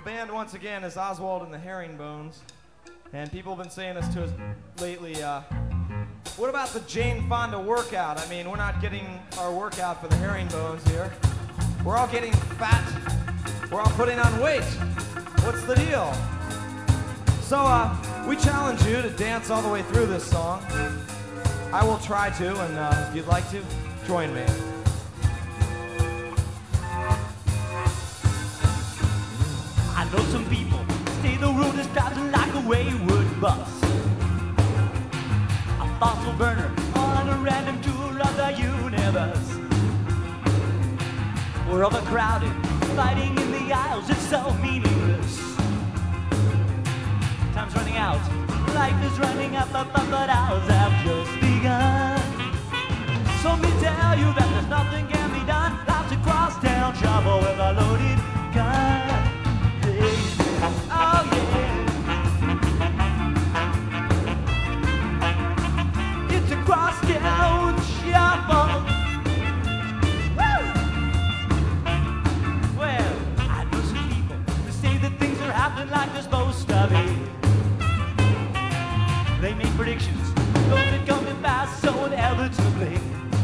The band, once again, is Oswald and the Herringbones. And people have been saying this to us lately, what about the Jane Fonda workout? I mean, we're not getting our workout for the Herringbones here. We're all getting fat. We're all putting on weight. What's the deal? So, we challenge you to dance all the way through this song. I will try to, and if you'd like to, join me. I know some people say the road is driving like a wayward bus, a fossil burner on a random tour of the universe. We're overcrowded, fighting in the aisles, it's so meaningless. Time's running out, life is running up, but ours have just begun. So let me tell you that there's nothing can be done. Life's a crosstown trouble with a loaded gun. Oh yeah, it's a crosstown shuffle. Woo! Well, I know some people who say that things are happening like they're supposed to be. They make predictions, those that come to pass so inevitably.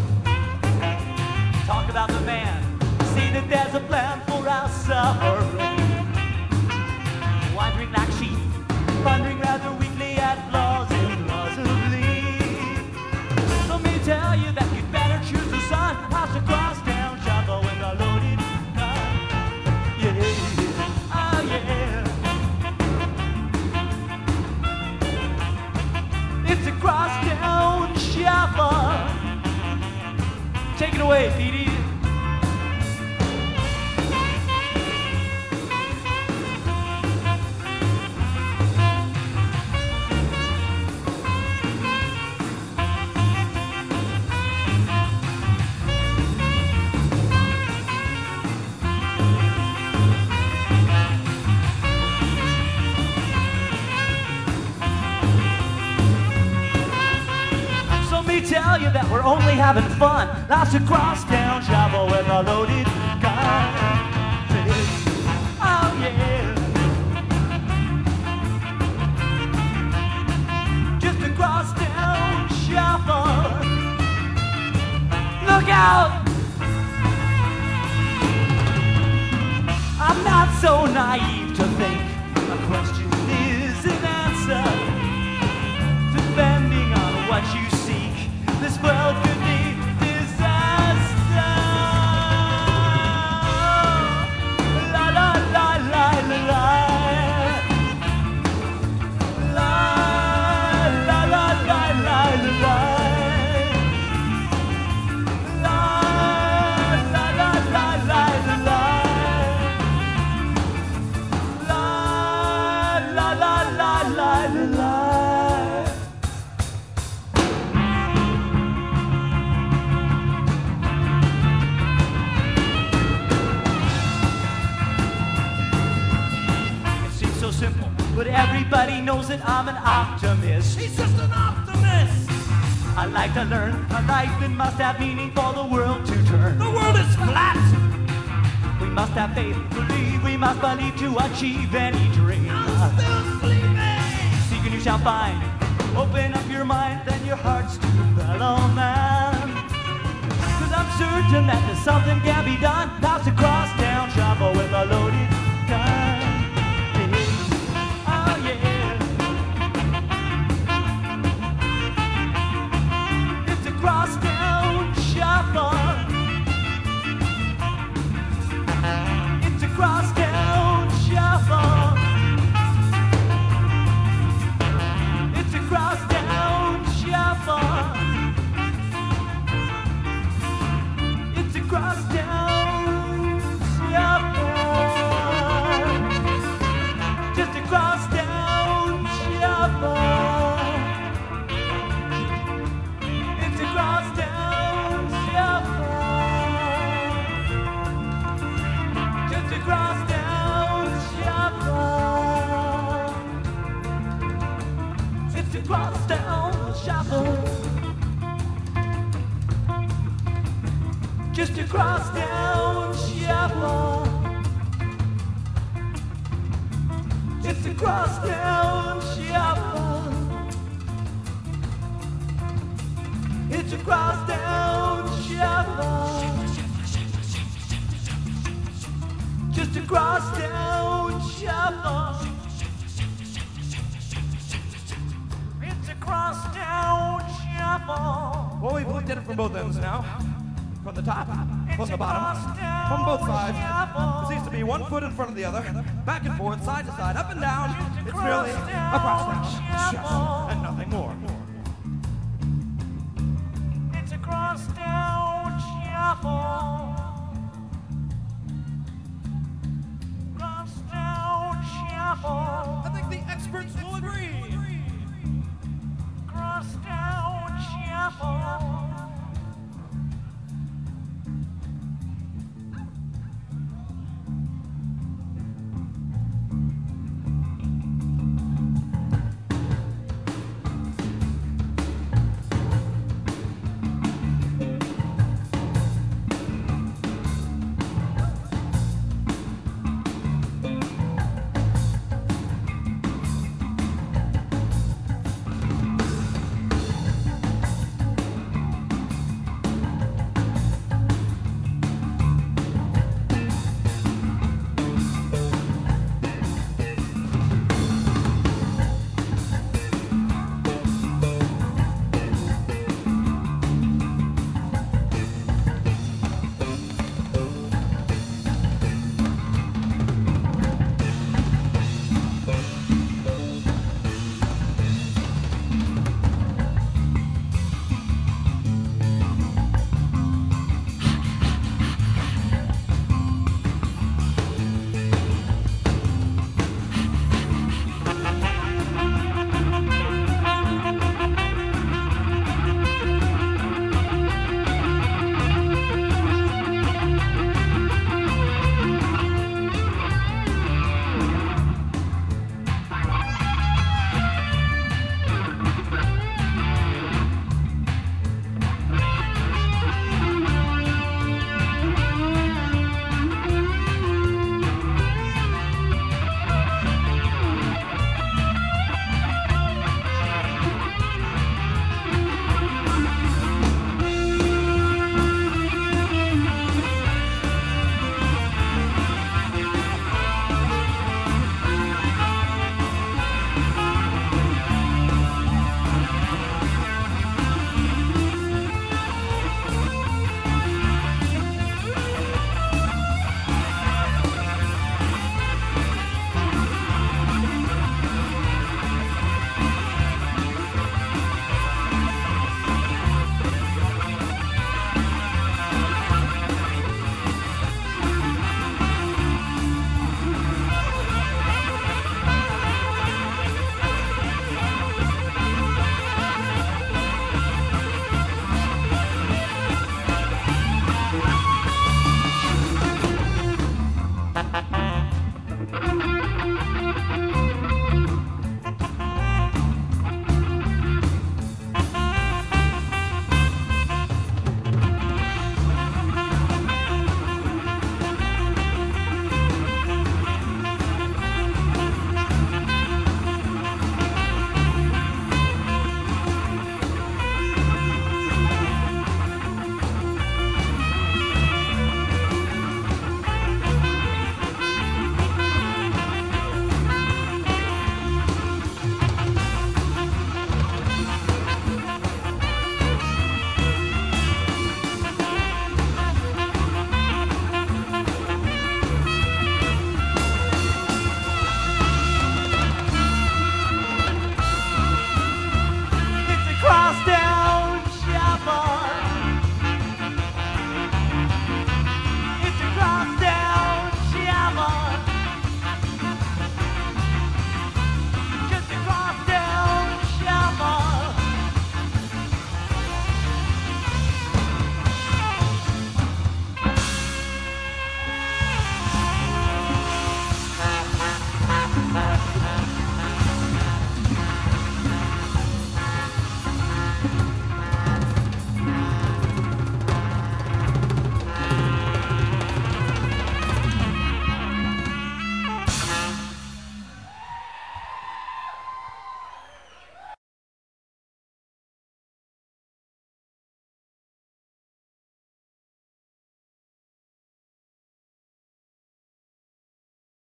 Talk about the man, say that there's a plan for our suffering. Wandering like sheep, pondering rather weakly at flaws implausibly. Let me tell you that you'd better choose the sun. House across town, shuffle with a loaded gun. Yeah, oh yeah. It's a crosstown shuffle. Take it away, Petey. Tell you that we're only having fun. Life's a crosstown travel with a loaded gun. Oh yeah, just a crosstown shuffle. Look out! I'm not so naive to think a question is an answer, depending on what you seek. This world could be disaster. La la la la la la. La la la la la la la. La la la la la la la. La la la la la la. Simple, but everybody knows that I'm an optimist. He's just an optimist. I like to learn a life that must have meaning for the world to turn. The world is flat. We must have faith, believe, we must believe to achieve any dream. I'm still sleeping. Seek and you shall find. Open up your mind, then your heart's to fellow man. Cause I'm certain that there's something can be done. Life's a crosstown travel with a loaded gun. Crosstown shuffle. It's a crosstown shuffle. It's a crosstown shuffle. It's a crosstown shuffle. Just a crosstown shuffle. Crosstown shuffle. Just a crosstown shuffle. It's a crosstown shuffle. Just a crosstown shuffle. crosstown shuffle. It's a crosstown shuffle. Just a crosstown shuffle. It's a crosstown shuffle. Well, we've looked at it from both ends now. From the top, from the bottom, from both sides. It seems to be one foot in front of the other, back and forth, side to side, up and down. It's merely a crosstown shuffle and nothing more. It's a crosstown shuffle. Crosstown shuffle. I think the experts will agree. Crosstown shuffle.